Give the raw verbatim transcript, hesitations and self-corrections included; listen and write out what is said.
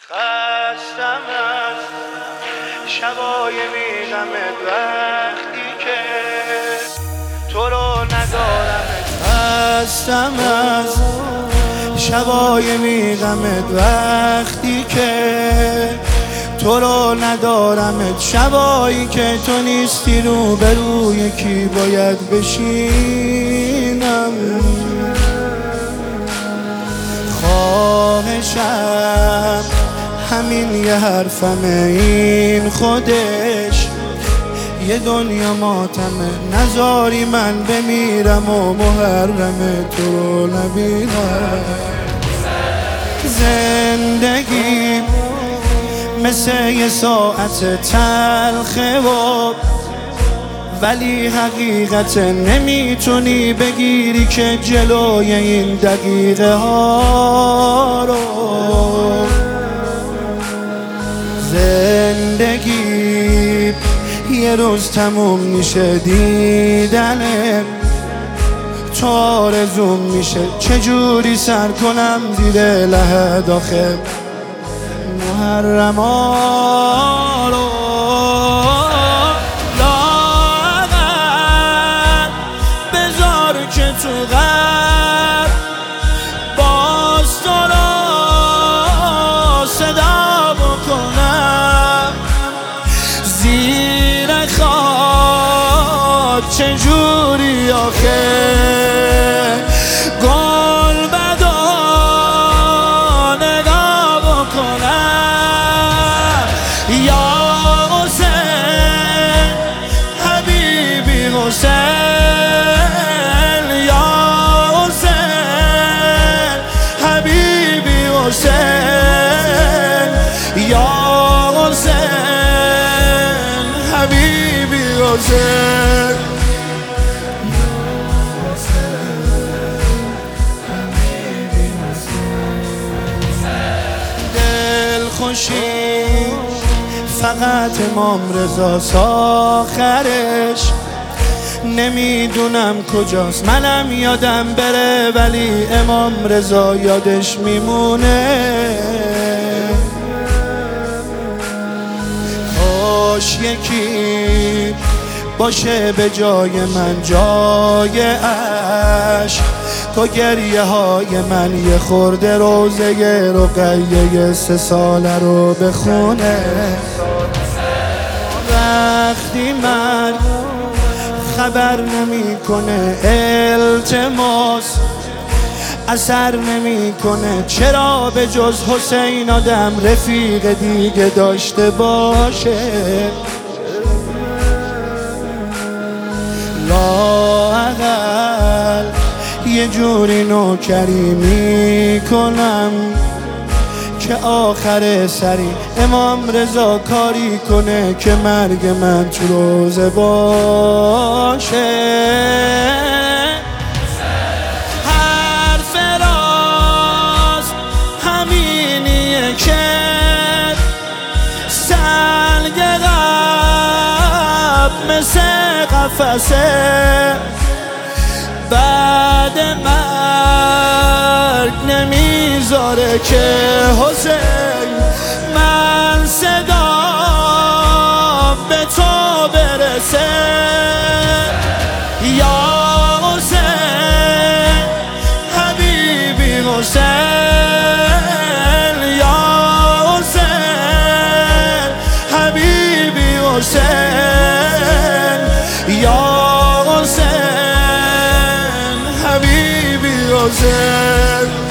خستم از شبای بیغمت وقتی که تو رو ندارمت. خستم از شبای بیغمت وقتی که تو رو ندارمت. شبایی که تو نیستی رو به روی کی باید بشینم. خواهشم همین یه حرفمه، این خودش یه دنیا ماتمه. نذاری من بمیرم و محرم تو رو نبینم. زندگی مثل یه ساعت تلخه و ولی حقیقت نمیتونی بگیری که جلوی این دقیقه ها رو. زندگی یه روز تموم میشه، دیدنه تو آرزوم میشه. چجوری سر کنم زیر لحد آخه محرم ها رو. لااقل بذار که تو غم باز تو رو صدا بکنم. زیر خاک چجوری آخه گل بدا نگاه بکنم. یا حسین حبیبی حسین، یا حسین حبیبی حسین، یا حسین حبیبی حسین. دلخوشی فقط امام رضاست آخرش، نمیدونم کجاست. منم یادم بره ولی امام رضا یادش میمونه. کاش یکی باشه به جای من، جای عشق تو گریه های من یه خورده روزه رقیه سه ساله رو بخونه. وقتی من خبر نمیکنه التماس اثر نمیکنه، چرا به جز حسین آدم رفیق دیگه داشته باشه؟ لااقل یه جوری نوکری میکنم که آخر سری امام رضا کاری کنه که مرگ من تو روزه باشه. حرف راست همینیه که سنگ قلب مثل قفسه، بعد مرگ نمیذاره که حسین من صدا به تو برسه. یا حسین حبیبی حسین، یا حسین حبیبی حسین، یا حسین حبیبی حسین.